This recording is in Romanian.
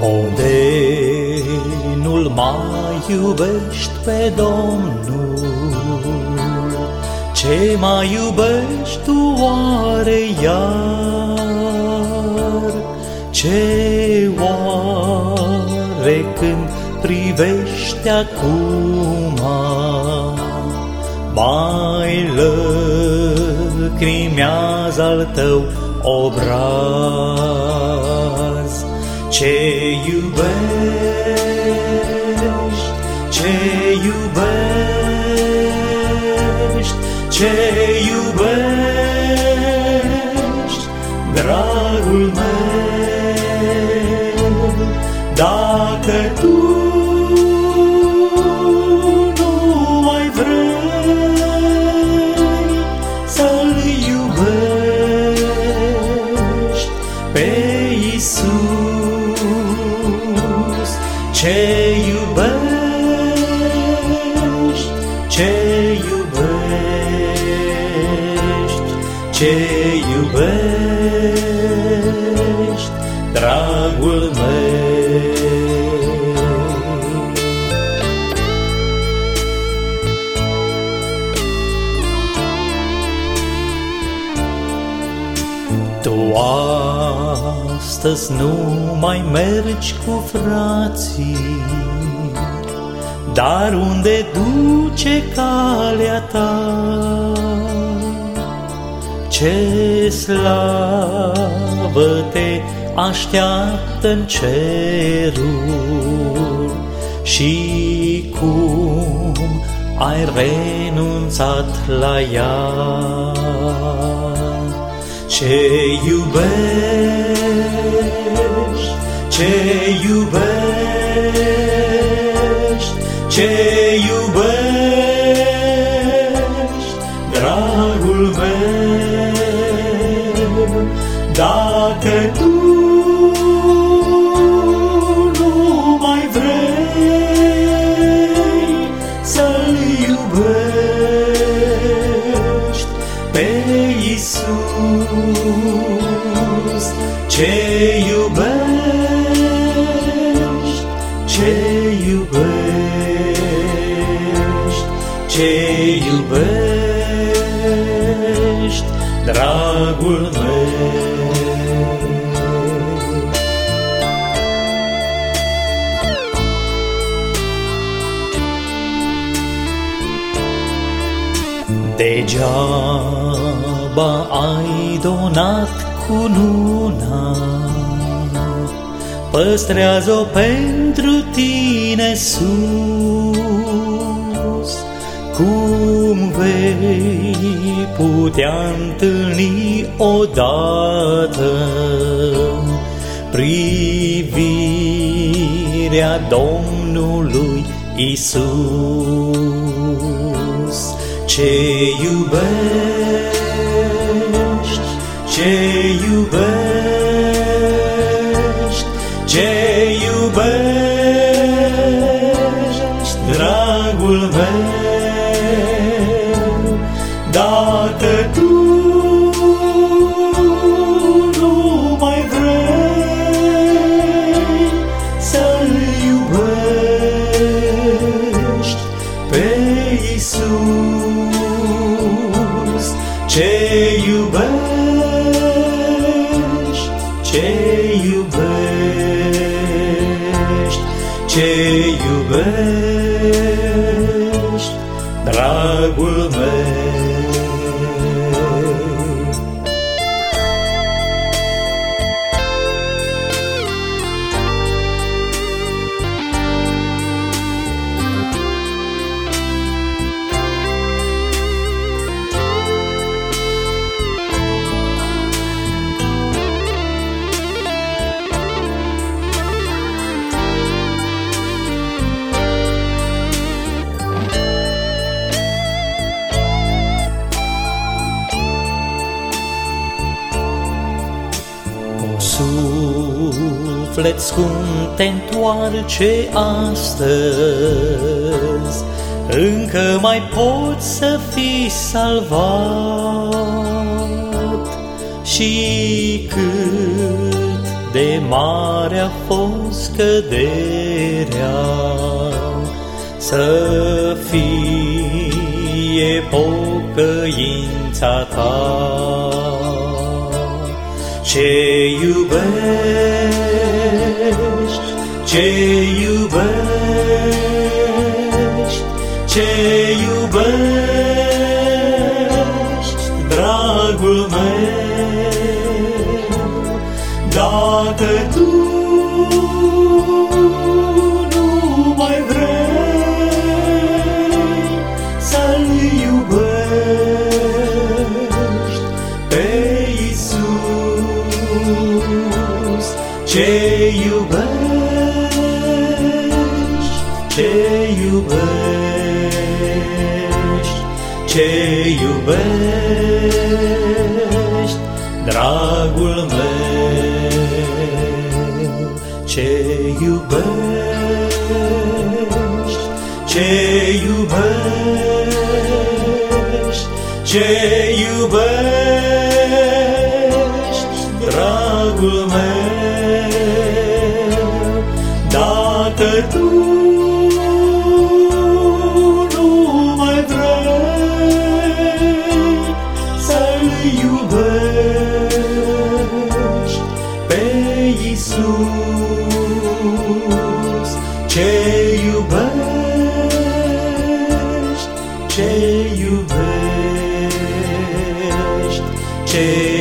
De nu-L mai iubești pe Domnul, ce mai iubești tu oare iar? Ce oare când privești acum mai lăcrimează al tău obraz? Ce iubești, ce iubești, ce iubești, dragul meu, dacă tu nu mai vrei să-L iubești pe Iisus. Ce iubești, ce iubești, ce iubești, dragul meu. Tu astăzi nu mai mergi cu frații, dar unde duce calea ta? Ce slavă te așteaptă-n ceruri și cum ai renunțat la ea? Ce iubești, ce iubești, ce iubești, dragul meu, dacă tu nu mai vrei să-L iubești pe Iisus. Ce iubești, ce iubești, ce iubești, dragul meu. Degeaba ai donat cununa, păstrează-o pentru tine sus. Cum vei putea întâlni odată privirea Domnului Iisus? Ce iubești, ce iubești, ce iubești, dragul meu, dacă tu nu mai vrei să-L iubești pe Iisus. Ce iubești, ce iubești, ce iubești, dragul meu. Suflet scump, te întoarce astăzi, încă mai poți să fii salvat. Și cât de mare a fost căderea, să fie pocăința ta. Ce iubești, ce iubești, ce iubești, dragul meu, dacă tu nu mai vrei să-L iubești pe Iisus, ce iubești, ce iubești, ce iubești, dragul meu, ce iubești, ce iubești, ce iubești, dragul meu, dacă tu nu mai vrei să-L iubești pe Iisus, ce iubești, ce iubești, ce